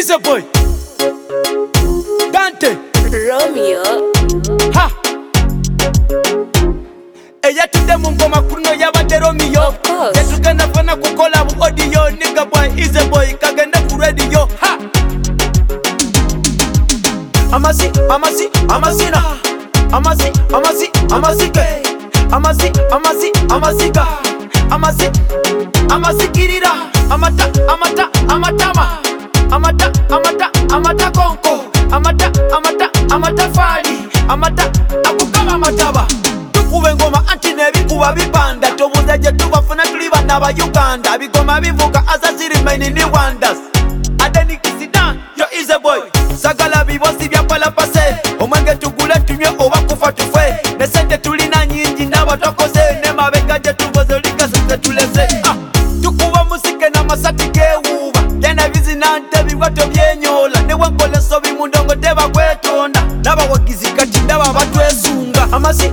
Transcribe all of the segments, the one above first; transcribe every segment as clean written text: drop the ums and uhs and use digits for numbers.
Easy boy Dante Romeo Ha eyatudde mu ngoma kuno yabadde Romeo tetugenda fana kukola bu audio nigga boy Easy boy kagenda ku radio ha amazina amazikirira amata konko amatafali akukaba amataba tukube engoma anti nebikuba bipanda tobuuza gye tubafuna tuli bana ba Uganda bigoma bivuga azazirimainini wonders adenikisidan yo Easy boy sagala bibosi bya palapase omwenge tugule tunywe oba kufa tufe ne sente tulina nyingi ndaba twakoze ne mabega gye tuvoze olikasese tulese tukuba musike n'amasati gewuuba tena bizina nte biwato byenyola ne wenkoleso bimundongo teba kwetonda n'abawagizi kati ndaba batwesunga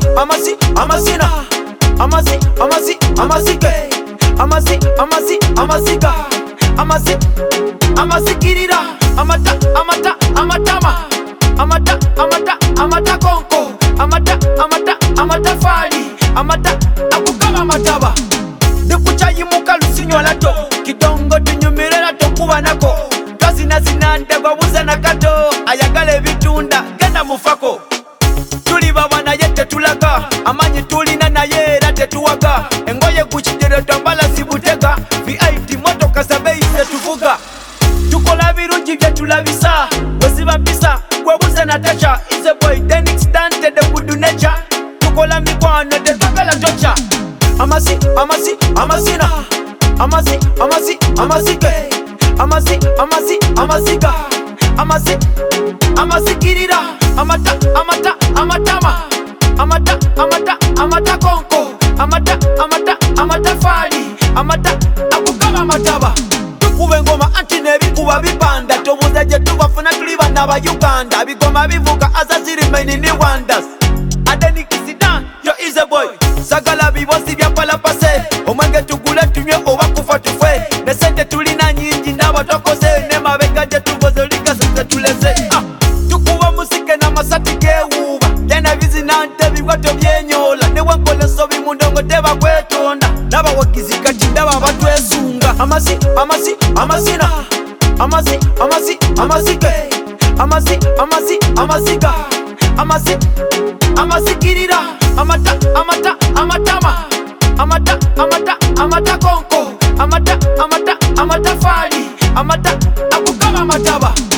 amazikirira amata konko amatafali akukaba amataba ndikuchayimuka lusinywa lato kitongo tunyumirira tokuba nako twazinazina gwabuza na kato ayagala ebitunda genda mufako tuli baba naye tetulaga amanyi tulina naye era tetuwaga engoye kukigere twambala zibutega VIT motoka zabeise tuvuga tukola birungi byetulabisa weziba mpisa gwebuze Natasha Easy boy Denix Dante de good nature tukola mikwano tetwagala tocha amazikirira amata konko amatafali akukaba amataba tukube engoma anti nebikuba bipanda tobuuza gye tubafuna tuli bana ba Uganda bigoma bivuga azazirimainini wonders adenikisidan yo Easy boy sagala bibosi bya palapase omwenge tugule tunywe oba kufa tufe ne sente tulina nyingi ndaba twakoze ne mabega gye tuvoze olikasese tulese tukuba musike n'amasati gewuuba tena bizina nte biwato byenyola ne wenkoleso bimundongo teba kwetonda n'abawagizi kati ndaba batwesunga amazikirira amata konko amatafali akukaba amataba